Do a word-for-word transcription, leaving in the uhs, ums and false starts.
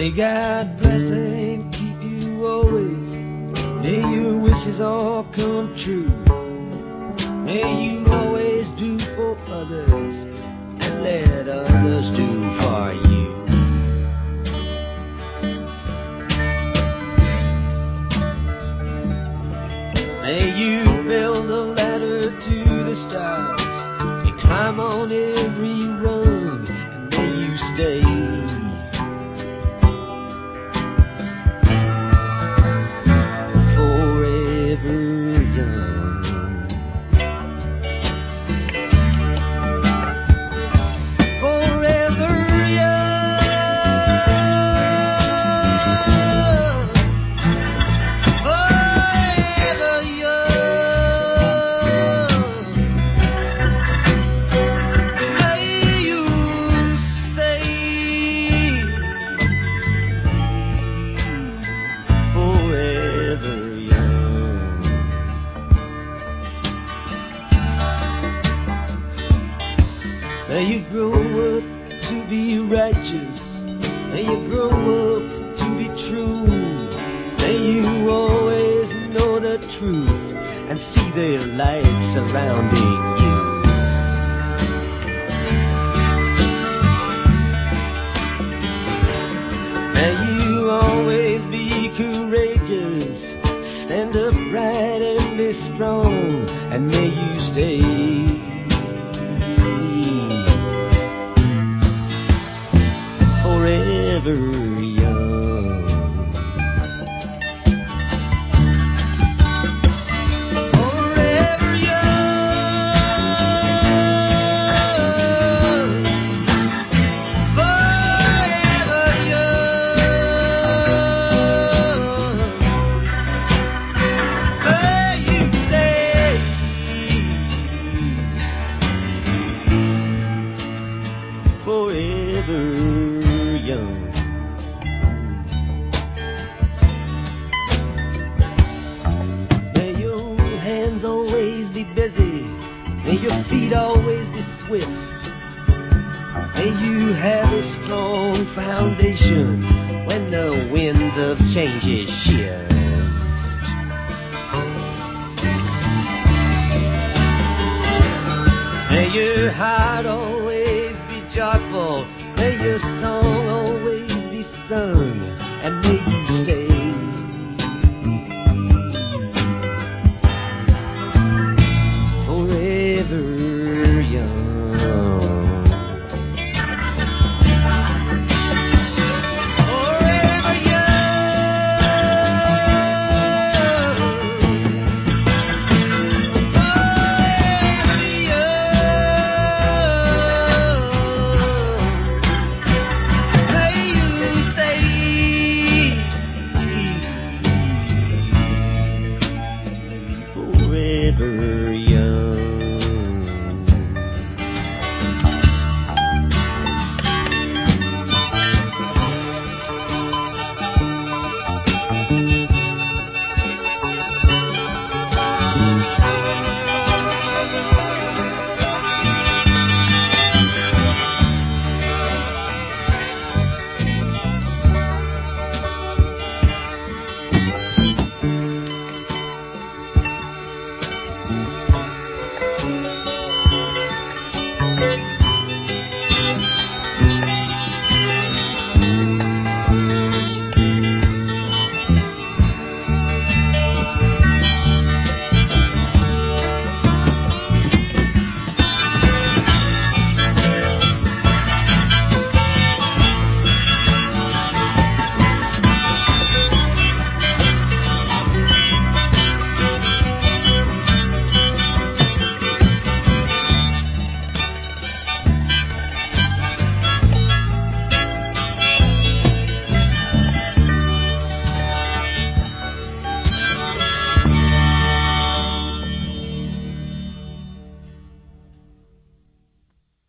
May God bless and keep you always. May your wishes all come true. May you always do for others and let others do for you. May you build a ladder to the stars and climb on every rung, and may you stay forever young. Forever young. Forever young. May you stay forever young. May you grow up to be righteous. May you grow up to be true. May you always know the truth and see the light surrounding you. May you always be courageous, stand upright and be strong, and may you stay forever young. Forever young. Forever young. May you stay forever young. May your hands always be busy. May your feet always be swift. May you have a strong foundation when the winds of change shift. May your heart